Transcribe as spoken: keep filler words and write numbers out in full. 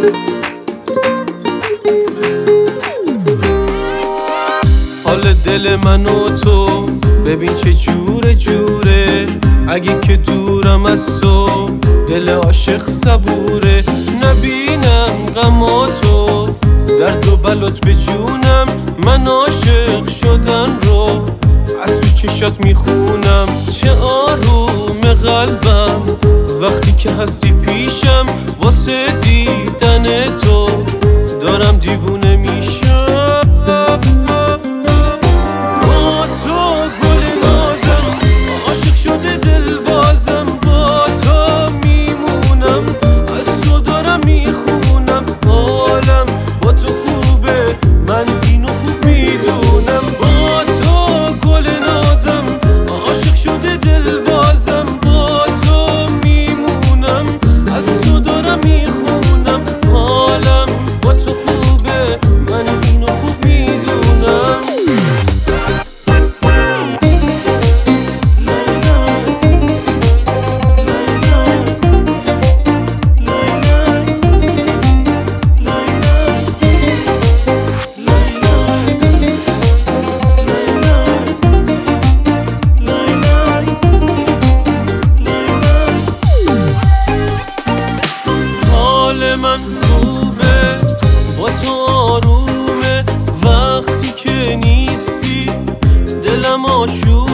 حال دل من و تو ببین چه جوره جوره، اگه که دورم از تو دل عاشق صبوره. نبینم غماتو درد و بلات به جونم، من عاشق شدن رو از تو چشات میخونم. چه آروم قلبم وقتی که هستی پیشم، واسه دیدن تو دارم دیوونه میشم. با تو گل نازم عاشق شده دل بازم، با تو میمونم از تو دارم میخونم. حالم با تو خوبه من اینو خوب میدونم. با تو گل نازم عاشق شده دل بازم، با تو میمونم از تو دارم میخونم. حالم با تو خوبه من اینو خوب میدونم. من خوبه با تو آرومه، وقتی که نیستی دلم آشوب